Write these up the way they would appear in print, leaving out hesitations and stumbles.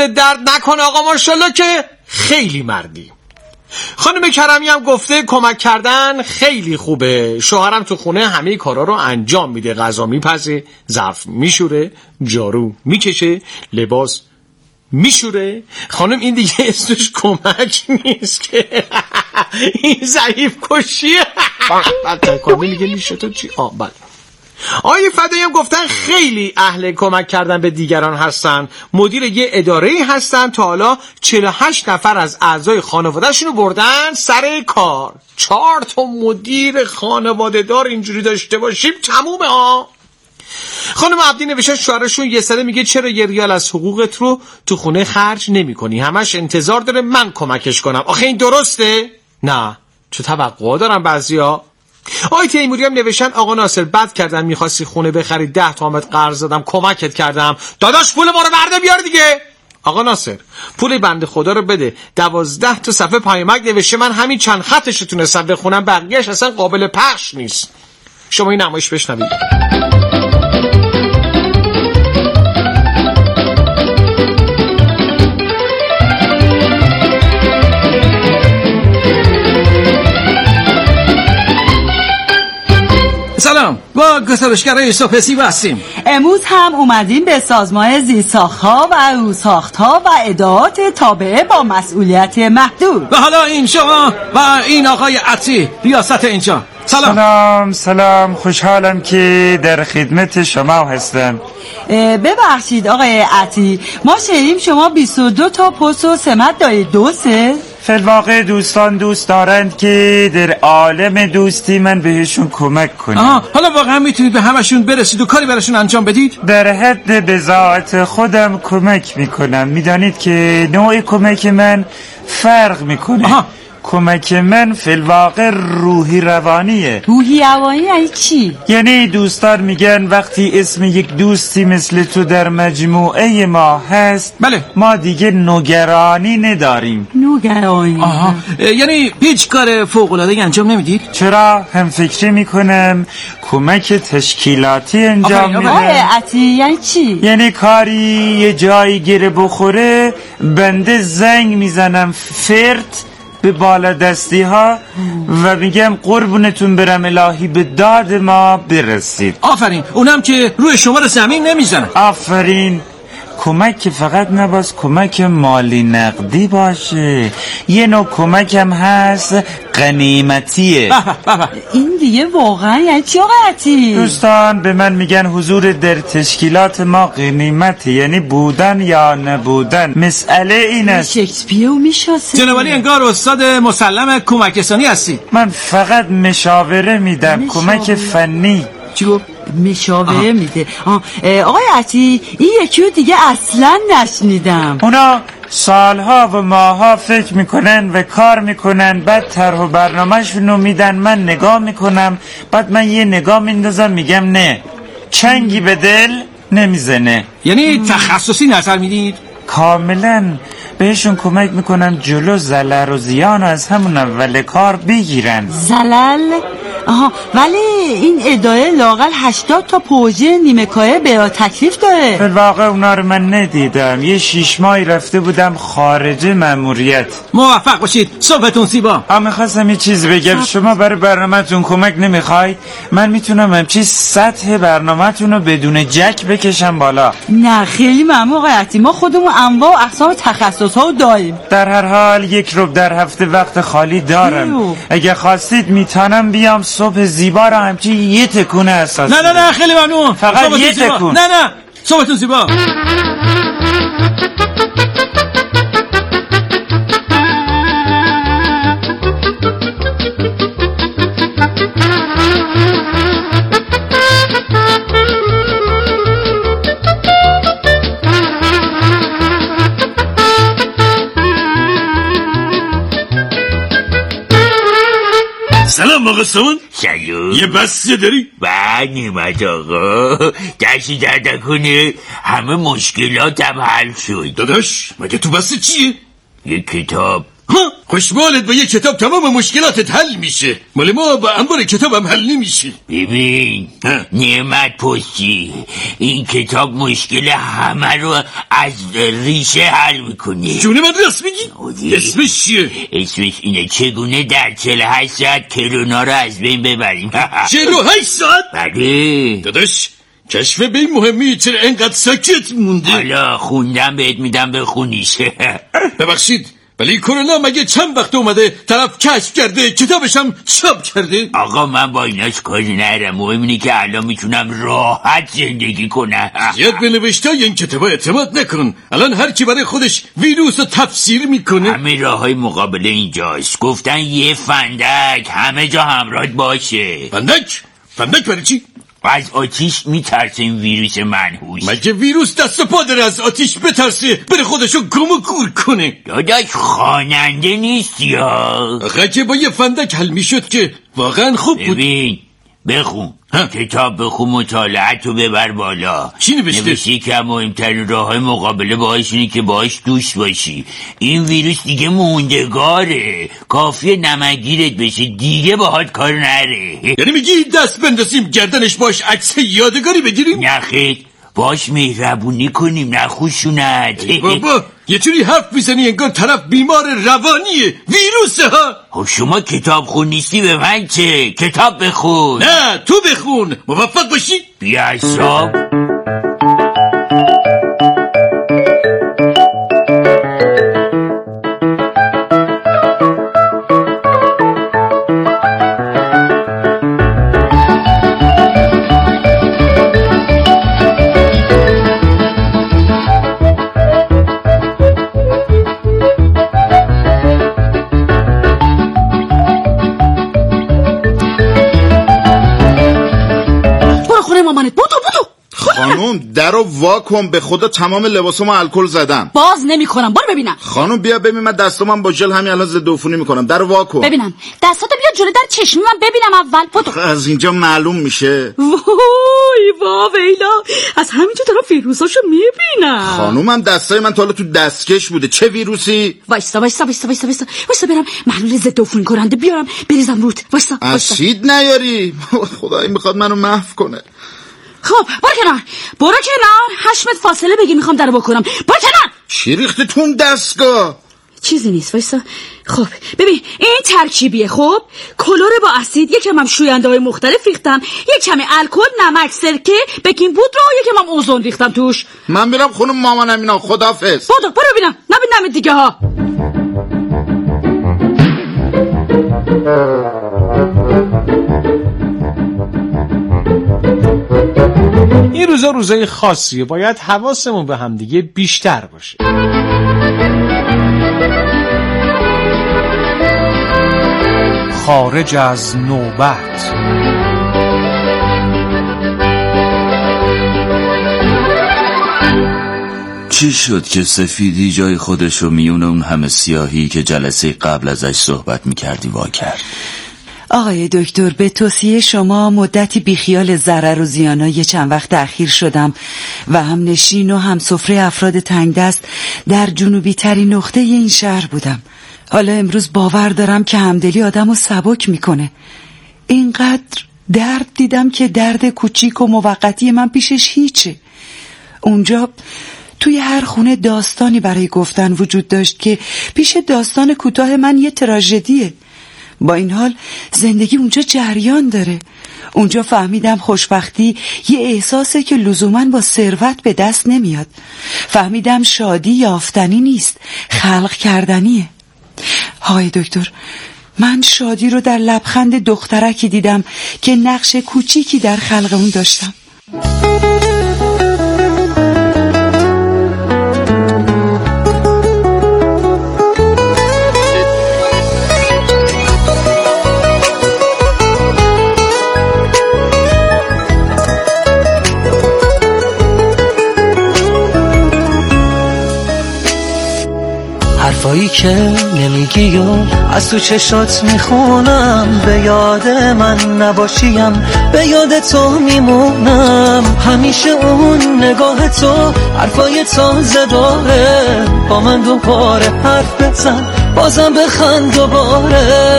دل درد نکنه آقا ماشاءالله که خیلی مردی. خانم کرمی هم گفته کمک کردن خیلی خوبه، شوهرم تو خونه همه کارا رو انجام میده، غذا میپزه، ظرف میشوره، جارو میکشه، لباس میشوره. خانم این دیگه اسمش کمک نیست که این ضعیف کشیه. بعد کامی میگه میشه تو چی؟ بله. آقای فدایی هم گفتن خیلی اهل کمک کردن به دیگران هستن، مدیر یه اداره‌ای هستن، تا حالا 48 نفر از اعضای خانواده‌شون رو بردن سر کار. 4 تا مدیر خانواده دار اینجوری داشته باشیم تمومه ها. خانم عبدی نوشته شوهرشون یه سره میگه چرا یه ریال از حقوقت رو تو خونه خرج نمی کنی؟ همش انتظار داره من کمکش کنم. آخه این درسته؟ نه، چه توقعا دارن بعضیا. آقای تیموری هم نوشتن آقا ناصر بد کردم، میخواستی خونه بخری 10 تومن قرض دادم کمکت کردم، داداش پول ما رو برده بیار دیگه. آقا ناصر پول بنده خدا رو بده، 12 تا صفحه پیامک نوشته، من همین چند خطش رو تونستم بخونم، بقیه‌اش اصلا قابل پخش نیست. شما این نمایش بشنوید. سلام، با گسترشگرای یوسف سیب هستیم. امروز هم اومدیم به سازمان زیرساخت‌ها و روساخت‌ها و ادارات تابعه با مسئولیت محدود. و حالا این شما و این آقای عطی ریاست اینجا. سلام، خوشحالم که در خدمت شما هستم. ببخشید آقای عطی، ما شنیدیم شما 22 تا پست و سمت دارید، درسته؟ فی‌الواقع دوستان دوست دارند که در عالم دوستی من بهشون کمک کنم. حالا واقعا میتونید به همشون برسید و کاری براشون انجام بدید؟ در حد بضاعت خودم کمک میکنم. میدانید که نوع کمک من فرق میکنه. کمک من فی‌الواقع روحی روانیه. روحی روانی یعنی چی؟ یعنی دوستان میگن وقتی اسم یک دوستی مثل تو در مجموعه ما هست، بله، ما دیگه نگرانی نداریم. نگرانی؟ یعنی هیچ کار فوق‌العاده‌ای انجام نمیدید؟ چرا؟ هم فکری میکنم، کمک تشکیلاتی انجام میدم. عطی یعنی چی؟ یعنی کاری یه جایی گره بخوره بنده زنگ میزنم فرد به بالا دستی ها و میگم قربونتون برم الهی به داد ما برسید. آفرین، اونم که روی شما رو زمین نمیزنه. آفرین. کمک که فقط نباید کمک مالی نقدی باشه، یه نوع کمک هم هست غنیمتیه. این دیگه واقعا یعنی چی آقای عطی؟ دوستان به من میگن حضور در تشکیلات ما غنیمته، یعنی بودن یا نبودن. مسئله این است. شکسپیر میشناسه؟ جناب علی انگار استاد مسلم کمک رسانی هستی. من فقط مشاوره میدم، کمک فنی. چی گفت؟ مشاوره میده. آقای عطی این یکی رو دیگه اصلا نشنیدم. اونا سالها و ماها فکر میکنن و کار میکنن، بعد طرح و برنامه‌شونو میدن، من نگاه میکنم، بعد من یه نگاه میندازم میگم نه، چنگی به دل نمیزنه. یعنی تخصصی نظر میدید؟ کاملا بهشون کمک میکنم جلو ضرر و زیان از همون اول کار بگیرن. زلل؟ ولی این اداره لااقل 80 تا پروژه نیمه کاره به تکلیف داره. بالواقع اونا رو من ندیدم، یه 6 ماهی رفته بودم خارج مأموریت. موفق باشید، صبحتون زیبا. میخواستم یه چیز بگم. شما برای برنامه‌تون کمک نمیخواید؟ من میتونم همچی سطح برنامه‌تون رو بدون جک بکشم بالا. نه خیلی ممنون آقای عطی، ما خودمون انواع و اقسام تخصص‌ها رو داریم. در هر حال 1 روز در هفته وقت خالی دارم. اگه خواستید میتونم بیام صبح زیبا رو همچی یه تکونه اساس. نه خیلی ممنون، فقط یه تکون. نه صبحتون زیبا. سلام آقا سامان. سلام. یه بسیه داری؟ نعمت آقا، دستی درد کنه، همه مشکلاتم حل شد. داداش مگه تو بسته چیه؟ یه کتاب ها خوشبالت با یه کتاب تمام مشکلاتت حل میشه. مال ما با انبار کتابم حل نمیشه. ببین نعمت پستی، این کتاب مشکل همه رو از ریشه حل میکنه. جون من راست میگی؟ اسمش چیه؟ اسمش اینه چگونه در 48 ساعت کرونا رو از بین ببریم. 48 ساعت؟ بله داداش کشف به این مهمی، چرا اینقدر ساکت مونده؟ حالا خوندم بهت میدم بخونیش. ببخشید ولی کرونا مگه چند وقت اومده طرف کشف کرده کتابش هم چاپ کرده؟ آقا من با ایناش کاری ندارم، مهم اینه که الان میتونم راحت زندگی کنم. زیاد به نوشتای این کتابا اعتماد نکن. الان هر کی برای خودش ویروس رو تفسیر میکنه. همه راههای مقابله اینجاست. گفتن یه فندک همه جا همراه باشه. فندک برای چی؟ از آتیش میترسه این ویروس منحوس. مگه ویروس دست و پا داره از آتیش بترسه بره خودشو گم و گور کنه؟ داداش خواننده نیست یا آخه که با یه فندک حل میشد که واقعا خوب بود. ببین بخون کتاب بخون، مطالعتو ببر بالا. چی نوشته؟ نوشته که مهمترین راههای مقابله باهاش اینه که باهاش دوست باشی. این ویروس دیگه موندگاره، کافیه نمکگیرت بشه دیگه باهات کار نره. یعنی میگی دست بندازیم گردنش باش عکس یادگاری بگیریم؟ نخیر باش مهربونی کنیم نخوشونت. بابا یه جوری حرف میزنی انگار طرف بیمار روانیه، ویروسه ها. شما کتاب خون نیستی به من چه؟ کتاب بخون. نه تو بخون، موفق باشی. بیا حساب. خانم درو وا کن، به خدا تمام لباسامو الکل زدم. باز نمیکنم، برو ببینم. خانم بیا ببین، من دستامم با ژل همین الان ضد عفونی میکنم. درو وا کن ببینم دستاتو، بیا جلوی در چشمی من ببینم اول. بدو. از اینجا معلوم میشه. وای ویلا، از همینجا دارم ویروساشو میبینم. خانومم دستای من تا حالا تو دستکش بوده، چه ویروسی؟ وایسا برم محلول ضد عفونی کننده بیارم بریزم رود. وایسا اسید نیاری؟ خدای میخواد منو محو کنه. خب برو کنار 8 متر فاصله بگی، میخوام درو بکنم. برو کنار. چی ریختی تو اون دستگاه؟ چیزی نیست، وایسا. خب ببین این ترکیبیه. خب کلور با اسید، یکم هم شوینده های مختلف ریختم، یکم الکل، نمک، سرکه، بیکینگ پودر و یکم هم اوزون ریختم توش. من میرم خونه مامانم. اینا خداحافظ. برو ببینم نبینم دیگه ها. این روزای خاصیه، باید حواسمون به همدیگه بیشتر باشه. خارج از نوبت. چی شد که سفیدی جای خودشو میونه اون همه سیاهی که جلسه قبل ازش صحبت میکردی وا کرد؟ آقای دکتر، به توصیه شما مدتی بیخیال ضرر و زیانای چند وقت اخیر شدم و هم نشین و هم سفره افراد تنگ دست در جنوبی ترین نقطه این شهر بودم. حالا امروز باور دارم که همدلی آدمو سبک میکنه. اینقدر درد دیدم که درد کوچیک و موقتی من پیشش هیچه. اونجا توی هر خونه داستانی برای گفتن وجود داشت که پیش داستان کوتاه من یه تراژدیه. با این حال زندگی اونجا جریان داره. اونجا فهمیدم خوشبختی یه احساسه که لزوماً با ثروت به دست نمیاد. فهمیدم شادی یافتنی نیست، خلق کردنیه. های دکتر، من شادی رو در لبخند دخترکی دیدم که نقش کوچیکی در خلق اون داشتم. حرفایی که نمیگی و از تو چشات میخونم، به یاد من نباشیم به یاد تو میمونم. همیشه اون نگاه تو حرفای تازه داره، با من دوباره حرف بزن بازم بخند دوباره.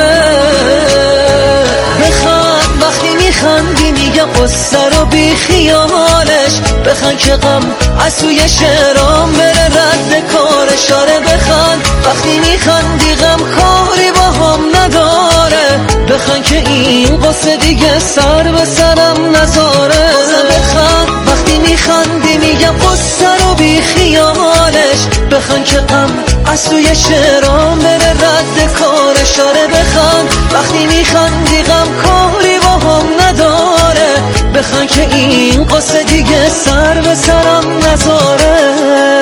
بخند وقتی میخندی میگم قصه رو بی خیالش. بخند که غم از توی شعرام بره رد کارش. آره بخند وقتی میخندی غم کاری با هم نداره. بخند که این قصه دیگه سر به سرم نذاره. بازم بخند وقتی میخندی میگم قصه رو بی خیالش. بخند که غم از توی شعرام بره رد کارش. آره بخند وقتی میخندی غم کاری با هم نداره. بخند که این قصه دیگه سر به سرم نذاره.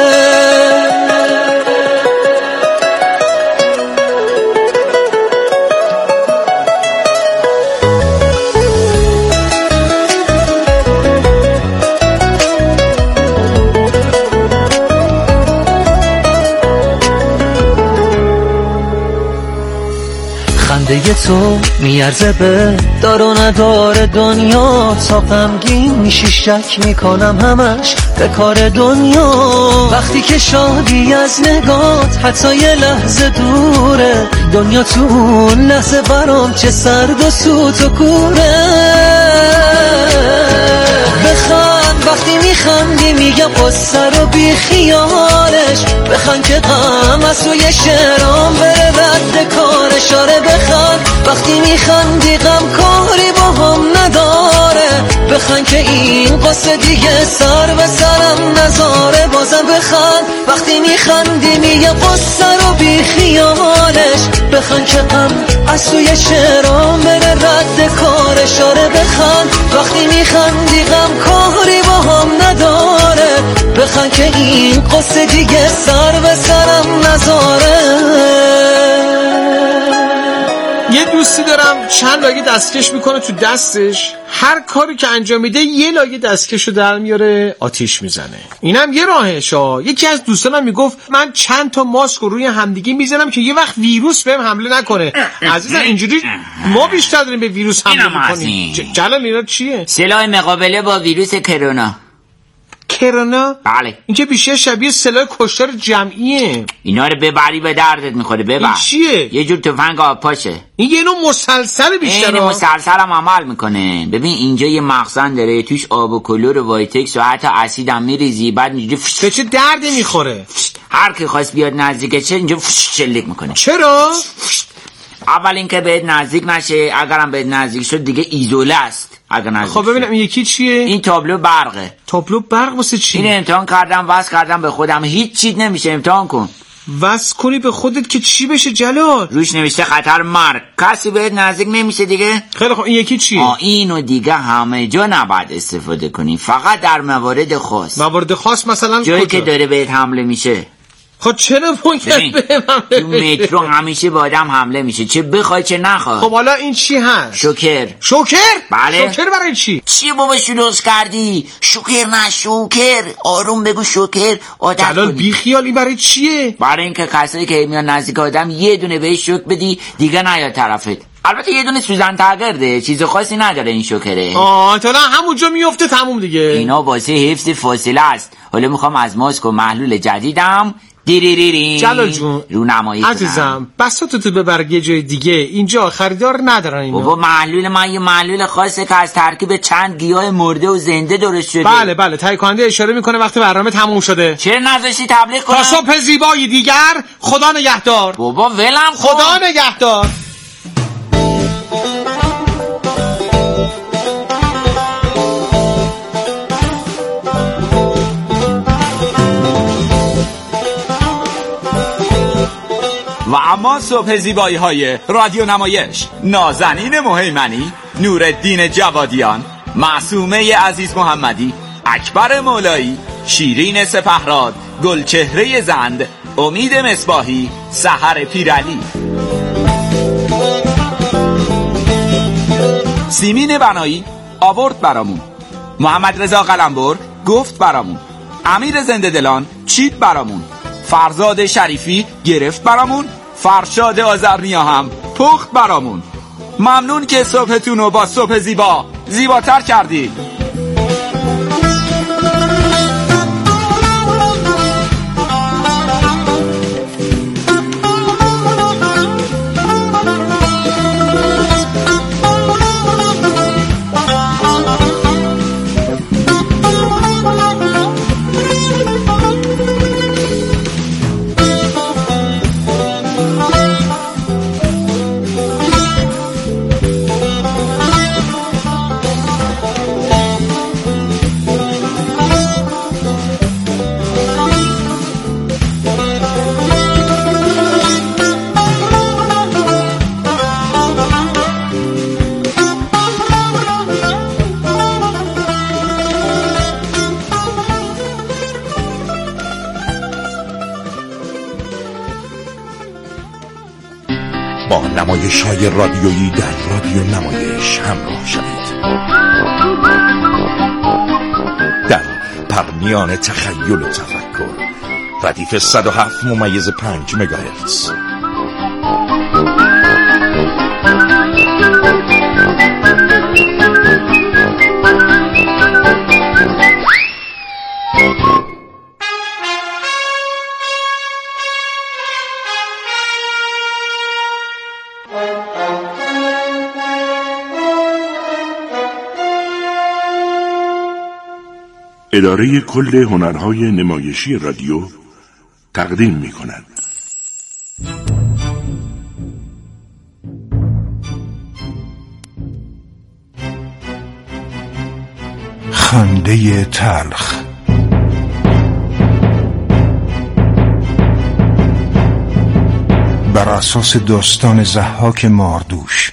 خنده تو میارزه به دار و ندار دنیا. تا غمگین میشی شک میکنم همش به کار دنیا. وقتی که شادی از نگات حتی یه لحظه دوره. دنیا تو اون لحظه برام چه سرد و سوت و کوره. بخند وقتی میخندی میگم قصه رو بی خیالش. بخند که غم از توی شعرام بره رد کارش. آره بخند وقتی میخندی غم کاری با هم نداره. بخند که این قصه دیگه سر به سرم نذاره. بازم بخند وقتی میخندی میگم قصه رو بی خیالش. بخند که غم از توی شعرام بره رد کارش. آره بخند وقتی میخندی غم کاری با هم نداره. بخند که این قصه دیگه سر به سرم نذاره. یه دوستی دارم چند لایه دستکش میکنه تو دستش. هر کاری که انجام میده یه لایه دستکشو در میاره آتیش میزنه. اینم یه راهشه. یکی از دوستانم میگفت من چند تا ماسک رو روی همدیگه میزنم که یه وقت ویروس بهم حمله نکنه. عزیزم اینجوری ما بیشتر داریم به ویروس حمله میکنیم. جلال اینا چیه؟ سلاح مقابله با ویروس کرونا. کرونا؟ بله. این که بیشتر شبیه سلاح کشتار جمعیه. اینا رو ببری به دردت میخوره. ببر. این چیه؟ یه جور تفنگ آب پاشه. این یه نوع مسلسل بیشتر. این مسلسل هم عمل میکنه. ببین اینجا یه مخزن داره توش آب و کلور و وایتکس و حتی اسید هم میریزی. بعد اینجوری به چه دردی میخوره؟ هر کی خواست بیاد نزدیکش اینجا شلیک میکنه. چرا؟ اول اینکه بهت نزدیک نشه. اگرم بهت نزدیک شد دیگه ایزوله است. خب ببینم این یکی چیه؟ این تابلو برقه. تابلو برق واسه چی؟ این امتحان کردم واسه کردم به خودم هیچ چیز نمیشه. امتحان کن. واسه کنی به خودت که چی بشه جلال؟ روش نوشته خطر مرگ. کسی بهت نزدیک نمیشه دیگه. خیلی خب این یکی چیه؟ اینو دیگه همه جا نباید استفاده کنی. فقط در موارد خاص. موارد خاص مثلا جایی کجا؟ که داره بهت حمله میشه. خب چرا ممکنه بهم تو مترو همیشه به آدم حمله میشه چه بخوای چه نخوای. خب حالا این چی هست؟ شوکر. شوکر؟ بله. شوکر برای چی؟ چی بابا شلوغ کردی؟ شوکر نه شوکر. آروم بگو شوکر. جلال بی خیالی برای چیه؟ برای اینکه کسایی که میان نزدیک آدم یه دونه بهش شوک بدی دیگه نیاد طرفت. البته یه دونه سوزن تگرده. چیز خاصی نداره این شوکره. تا همونجا میفته تموم دیگه. اینا واسه حفظ فاصله است. حالا میخوام از ماسک و محلول جدیدم جلال جون رونمایی کنم. عزیزم بساطتو ببر یه جای دیگه. اینجا خریدار ندارن اینا. بابا محلول من یه محلول خاصه که از ترکیب چند گیاه مرده و زنده درست شده. بله تهیه کننده اشاره میکنه وقتی برنامه تموم شده. چرا نذاشتی تبلیغ کنم؟ تا صبح زیبایی دیگر. خدا نگهدار. بابا ولم کن. خدا نگهدار. و اما صبح زیبایی های رادیو نمایش نازنین مهیمنی، نورالدین جوادیان، معصومه عزیز محمدی، اکبر مولایی، شیرین سپهراد، گلچهره زند، امید مصباحی، سحر پیرعلی، سیمین بنایی آورد برامون، محمد رضا قلمبر گفت برامون، امیر زنده دلان چید برامون، فرزاد شریفی گرفت برامون، فرشاد آذرنیا هم پخت برامون. ممنون که صبحتونو با صبح زیبا زیباتر کردید. با نمایش‌های رادیویی در رادیو نمایش همراه شوید. در پرمیان تخیل و تفکر، ردیف 107.5 مگاهرتز. اداره کل هنرهای نمایشی رادیو تقدیم می کند. خنده تلخ. بر اساس داستان ضحاک ماردوش،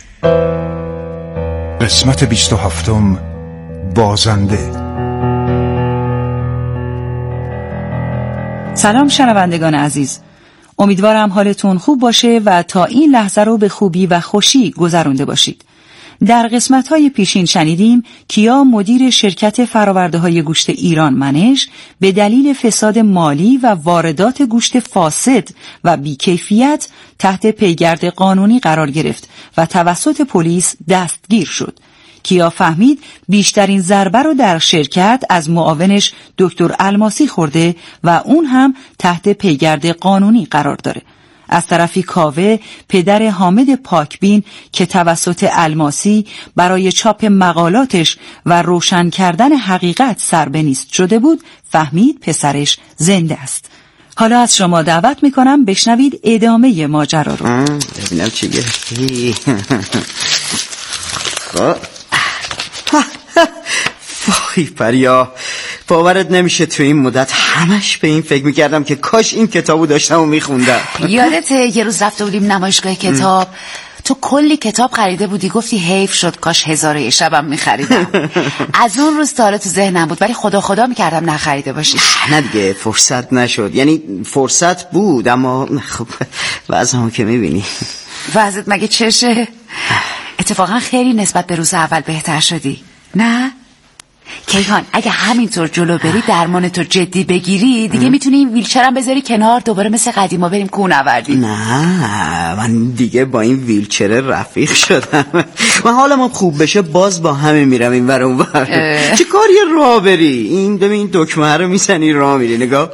قسمت 27، بازنده. سلام شنوندگان عزیز، امیدوارم حالتون خوب باشه و تا این لحظه رو به خوبی و خوشی گذرونده باشید. در قسمت‌های پیشین شنیدیم کیا مدیر شرکت فرآورده‌های گوشت ایران منش به دلیل فساد مالی و واردات گوشت فاسد و بیکیفیت تحت پیگرد قانونی قرار گرفت و توسط پلیس دستگیر شد. کیا فهمید بیشترین ضربه رو در شرکت از معاونش دکتر الماسی خورده و اون هم تحت پیگرد قانونی قرار داره. از طرفی کاوه پدر حامد پاکبین که توسط الماسی برای چاپ مقالاتش و روشن کردن حقیقت سربنیست شده بود، فهمید پسرش زنده است. حالا از شما دعوت میکنم بشنوید ادامه ماجرا رو. ببینم چی گرفتی. وای پریا، باورت نمیشه تو این مدت همش به این فکر میکردم که کاش این کتابو داشتم و میخوندم. یادته یه روز رفته بودیم نمایشگاه کتاب، تو کلی کتاب خریده بودی، گفتی حیف شد کاش 1000 شبم میخریدم. از اون روز تا حالا تو ذهنم بود ولی خدا میکردم نخریده باشی. نه دیگه فرصت نشد، یعنی فرصت بود اما خب وضعمو که میبینی. وضعت مگه چشه؟ اتفاقا خیلی نسبت به روز اول بهتر شدی، نه؟ کیهان اگه همینطور جلو بری درمان تو جدی بگیری دیگه میتونی این ویلچرم بذاری کنار، دوباره مثل قدیما بریم کوهنوردی. نه من دیگه با این ویلچر رفیق شدم. من حالم خوب بشه باز با همه میرم این ور اون ور. چه کاری راه بری؟ این ببین دکمه رو میزنی راه میری، نگاه.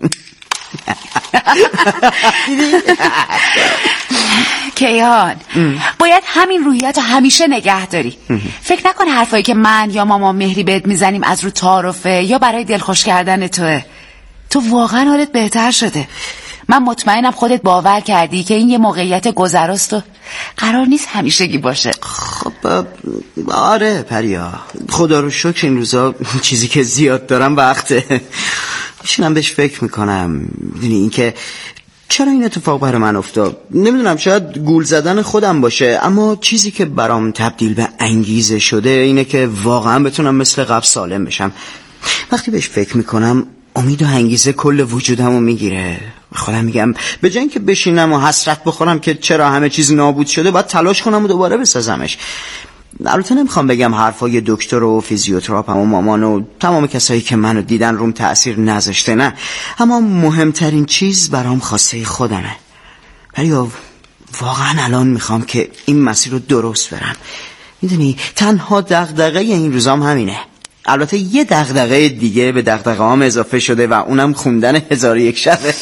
کیهان باید همین روحیت رو همیشه نگه داری. فکر نکن حرفایی که من یا مامان مهری بهت میزنیم از رو تعارفه یا برای دلخوش کردن توه. تو واقعا حالت بهتر شده. من مطمئنم خودت باور کردی که این یه موقعیت گذراست و قرار نیست همیشگی باشه. خب آره پریا، خدا رو شکر این روزا چیزی که زیاد دارم وقته. میشینم بهش فکر میکنم، میدونی این که چرا این اتفاق برای من افتاد. نمیدونم، شاید گول زدن خودم باشه، اما چیزی که برام تبدیل به انگیزه شده اینه که واقعا بتونم مثل قبل سالم بشم. وقتی بهش فکر میکنم امید و انگیزه کل وجودمو میگیره. خودم میگم به جای اینکه بشینم و حسرت بخورم که چرا همه چیز نابود شده، باید تلاش کنم و دوباره بسازمش. البته نمیخوام بگم حرفای دکتر و فیزیوتراپم و مامان و تمام کسایی که منو دیدن روم تأثیر نذاشته، نه، اما مهمترین چیز برام خواسته خودمه. ولی واقعا الان میخوام که این مسیر رو درست برم. میدونی تنها دغدغه این روزام همینه. البته یه دغدغه دیگه به دغدغه‌ام اضافه شده و اونم خوندن 1001 شبه.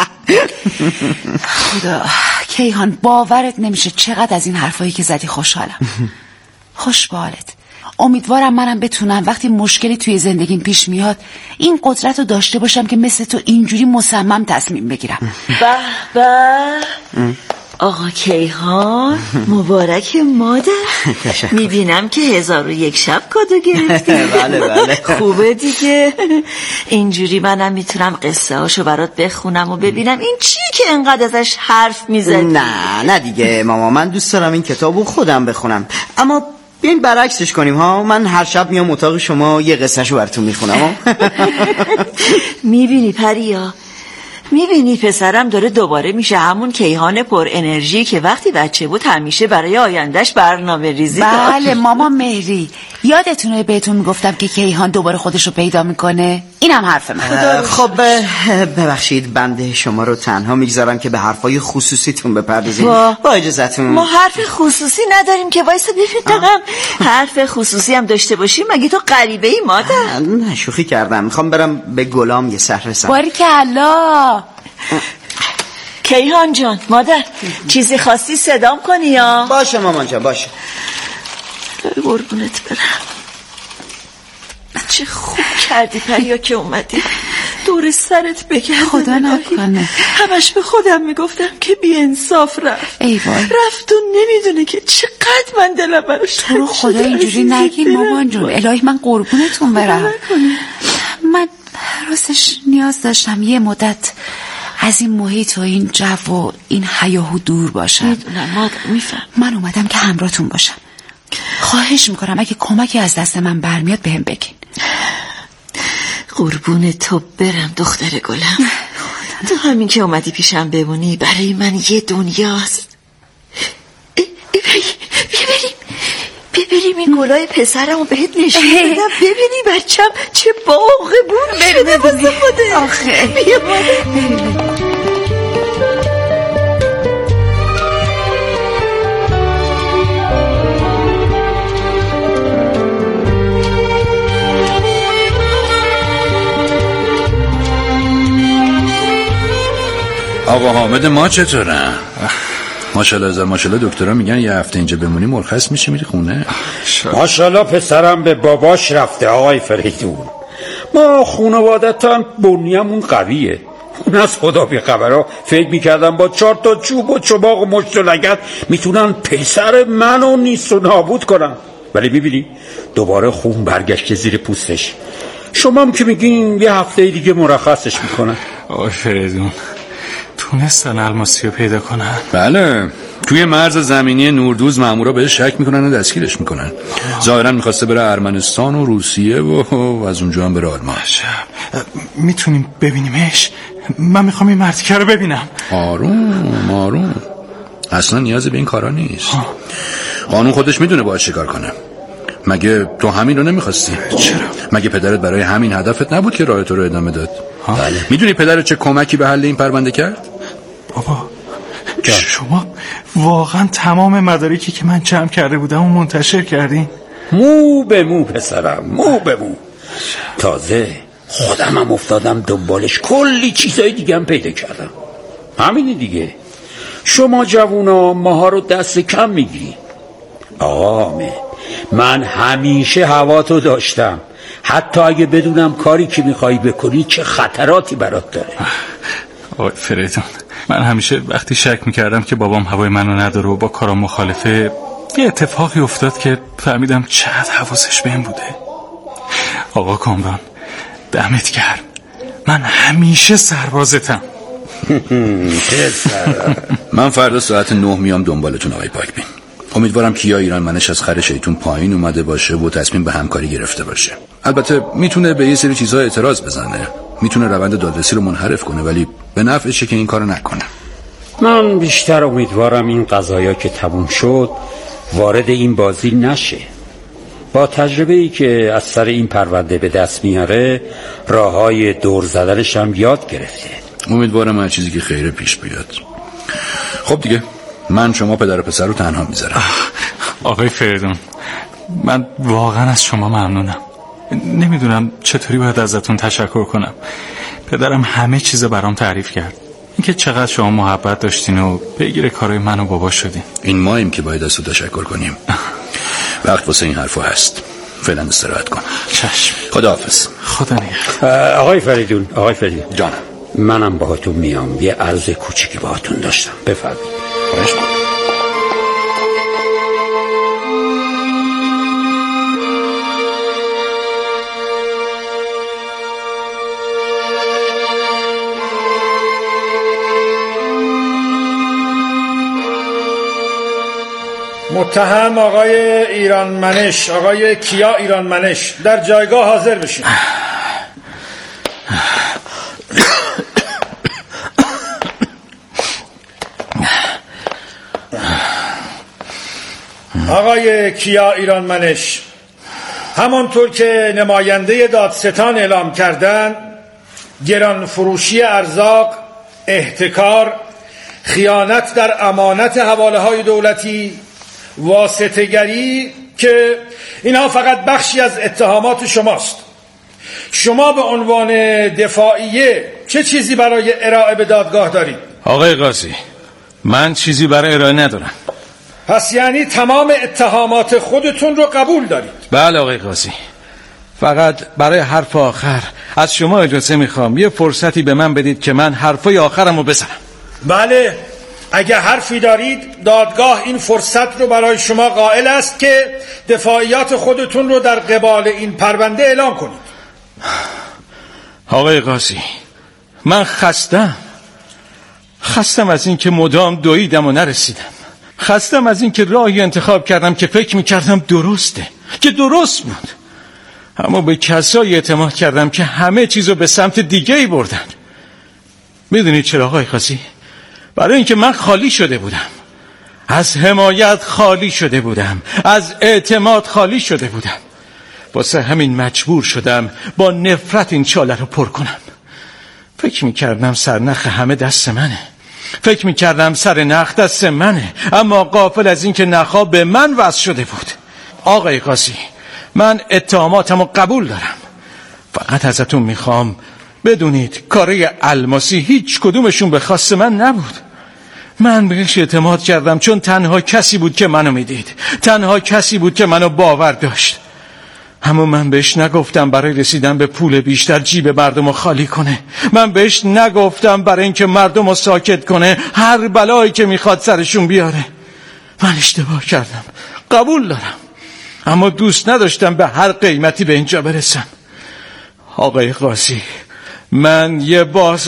خدا کیهان باورت نمیشه چقدر از این حرفایی که زدی خوشحالم. خوش به حالت. امیدوارم منم بتونم وقتی مشکلی توی زندگیم پیش میاد این قدرت رو داشته باشم که مثل تو اینجوری مصمم تصمیم بگیرم. به به آقا کیهان، مبارک مادر. میبینم که 1001 شب کادو گرفتی. بله بله خوبه دیگه. اینجوری منم میتونم قصه هاشو برات بخونم و ببینم این چیه که انقدر ازش حرف میزنی. نه دیگه ماما، من دوست دارم این کتابو خودم بخونم، اما بیاین برعکسش کنیم ها. من هر شب میام اتاق شما یه قصهشو براتون میخونم. میبینی پریا، میبینی پسرم داره دوباره میشه همون کیهان پر انرژی که وقتی بچه بود همیشه برای آیندهش برنامه ریزی داشت. بله ماما مهری، یادتونه بهتون میگفتم که کیهان دوباره خودش رو پیدا میکنه؟ اینم حرف من. خب ببخشید بنده شما رو تنها میگذارم که به حرفای خصوصیتون بپردازیم. با اجازهتون. ما حرف خصوصی نداریم که وایسا ببینم. حرف خصوصی هم داشته باشیم مگه تو غریبه ای مادر؟ نه شوخی کردم، میخوام برم به گلام یه سر رسم. باریکلا. کیهان جان مادر چیزی خواستی صدام کنی یا؟ باشه مامان جان باشه. قربونت برم. چه خوب کردی پریا که اومدی دور سرت بگردم. خدا نکنه. همش به خودم میگفتم که بی انصاف رفت. ای وای. رفت و نمیدونه که چقدر من دلم براش تو رو خدا اینجوری نگین مامان جون. الهی من قربونتون برم. من راستش نیاز داشتم یه مدت از این محیط و این جو و این هیاهو دور باشم. میدونم مادر میفهم. من اومدم که همراهتون باشم. خواهش میکنم اگه کمکی از دست من برمیاد بهم بگین. قربون تو برم دختر گلم. تو همین که اومدی پیشم بمونی برای من یه دنیاست. ببریم این گلای پسرمو بهت نشون بدم ببینی بچم چه باغ بون شده واسه خوده. آخه بیا بریم. آقا حامد ما چطوره؟ ماشاءالله دکترها میگن یه هفته اینجا بمونی مرخص میشه میری خونه. ماشاءالله پسرم به باباش رفته آقای فریدون. ما خانوادتان بنیمون قویه. اون از خدا بی خبرها فکر میکردم با 4 تا چوب و چباق و مشت و لگد میتونن پسر منو نیست و نابود کنن، ولی میبینی دوباره خون برگشت زیر پوستش. شما هم که میگین یه هفته دیگه مرخصش میکنن. آقای فریدون تونستن الماسی رو پیدا کنن؟ بله، توی مرز زمینی نوردوز مامورا بهش شک میکنن و دستگیرش میکنن. ظاهرا میخواسته بره ارمنستان و روسیه و از اونجا هم بره آلمان. میتونیم ببینیمش؟ من میخوام این مرتیکه رو ببینم. آروم اصلا نیازی به این کارا نیست. قانون خودش میدونه باید چیکار کنه. مگه تو همین رو نمیخواستی؟ چرا؟ مگه پدرت برای همین هدفت نبود که راه تو رو ادامه داد؟ بله. میدونی پدرت چه کمکی به حل این پرونده کرد؟ بابا شما واقعا تمام مدارکی که من جمع کرده بودم و منتشر کردین؟ مو به مو پسرم، مو به مو. تازه خودم هم افتادم دنبالش، کلی چیزای دیگه هم پیدا کردم. همینی دیگه. شما جوونا ماها رو دست کم میگیری. آقا من همیشه هوا تو داشتم، حتی اگه بدونم کاری که میخوایی بکنی چه خطراتی برات داره. آقای فریدون من همیشه وقتی شک میکردم که بابام هوای منو نداره و با کارم مخالفه، یه اتفاقی افتاد که فهمیدم چقدر حواسش بهم بوده. آقا کامران دمت گرم، من همیشه سربازتم. من فردا ساعت 9 میام دنبالتون آقای پاکبین. امیدوارم کیا ایران منش از خر شیطون پایین اومده باشه و تصمیم به همکاری گرفته باشه. البته میتونه به یه سری چیزها اعتراض بزنه، میتونه روند دادرسی رو منحرف کنه، ولی به نفعشه که این کارو نکنه. من بیشتر امیدوارم این قضایا که تموم شد وارد این بازی نشه. با تجربه‌ای که از سر این پرونده به دست میاره راههای دور زدنش هم یاد گرفته. امیدوارم هر چیزی که خیره پیش بیاد. خب دیگه من شما پدر و پسر رو تنها میذارم. آقای فریدون من واقعا از شما ممنونم. نمیدونم چطوری باید ازتون تشکر کنم. پدرم همه چیز برام تعریف کرد، اینکه چقدر شما محبت داشتین و پیگیر کارهای من و بابا شدین. این ماییم که باید از تو تشکر کنیم. وقت واسه این حرفا هست. فعلا استراحت کن. چشم. خداحافظ. خدا نگهدار. آقای فریدون جانم، منم باهاتون میام، یه عرض کوچیکی باهاتون داشتم. بفرمایید. خواهش می‌کنم. متهم آقای ایرانمنش، آقای کیا ایرانمنش در جایگاه حاضر بشین. آقای کیا ایرانمنش، همانطور که نماینده دادستان اعلام کردن، گران فروشی ارزاق، احتکار، خیانت در امانت حواله های دولتی، واسطه‌گری که اینها فقط بخشی از اتهامات شماست. شما به عنوان دفاعیه چه چیزی برای ارائه به دادگاه دارید؟ آقای قاضی، من چیزی برای ارائه ندارم. پس یعنی تمام اتهامات خودتون رو قبول دارید؟ بله آقای قاضی، فقط برای حرف آخر از شما اجازه میخوام یه فرصتی به من بدید که من حرفای آخرم رو بزنم. بله، اگه حرفی دارید دادگاه این فرصت رو برای شما قائل است که دفاعیات خودتون رو در قبال این پرونده اعلام کنید. آقای قاضی، من خستم از این که مدام دویدم و نرسیدم. خستم از این که راهی انتخاب کردم که فکر میکردم درسته، که درست بود، اما به کسایی اعتماد کردم که همه چیزو به سمت دیگه‌ای بردن. میدونید چرا آقای قاضی؟ برای اینکه من خالی شده بودم، از حمایت خالی شده بودم، از اعتماد خالی شده بودم. واسه همین مجبور شدم با نفرت این چاله رو پر کنم. فکر میکردم سرنخ همه دست منه، فکر میکردم سر نخ دست منه، اما غافل از این که نخا به من وصل شده بود. آقای قاضی، من اتهاماتم رو قبول دارم، فقط ازتون میخوام بدونید کارای الماسی هیچ کدومشون به خواست من نبود. من بهش اعتماد کردم چون تنها کسی بود که منو میدید، تنها کسی بود که منو باور داشت. اما من بهش نگفتم برای رسیدن به پول بیشتر جیب مردمو خالی کنه. من بهش نگفتم برای اینکه مردمو ساکت کنه هر بلایی که میخواد سرشون بیاره. من اشتباه کردم، قبول دارم، اما دوست نداشتم به هر قیمتی به اینجا برسم. آقای قاضی، من یه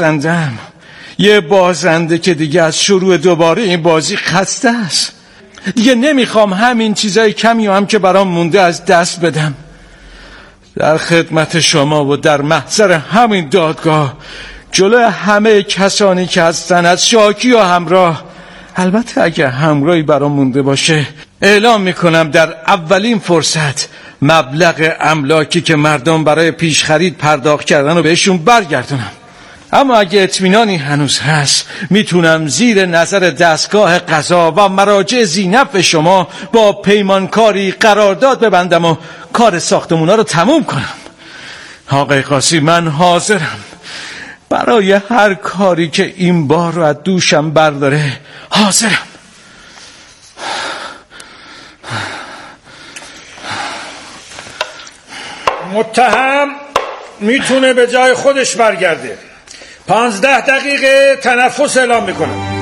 بازنده که دیگه از شروع دوباره این بازی خسته است. دیگه نمیخوام همین چیزای کمی هم که برام مونده از دست بدم. در خدمت شما و در محضر همین دادگاه جلوی همه کسانی که هستن، از شاکی و همراه، البته اگه همراهی برام مونده باشه، اعلام میکنم در اولین فرصت مبلغ املاکی که مردم برای پیش خرید پرداخت کردن رو بهشون برگردونم. اما اگه اطمینانی هنوز هست، میتونم زیر نظر دستگاه قضا و مراجع ذی‌نفع شما با پیمانکاری قرارداد ببندم و کار ساختمونا رو تموم کنم. آقای قاضی، من حاضرم برای هر کاری که این بار رو از دوشم برداره، حاضرم. متهم میتونه به جای خودش برگرده. 15 دقیقه تنفس اعلام میکنم.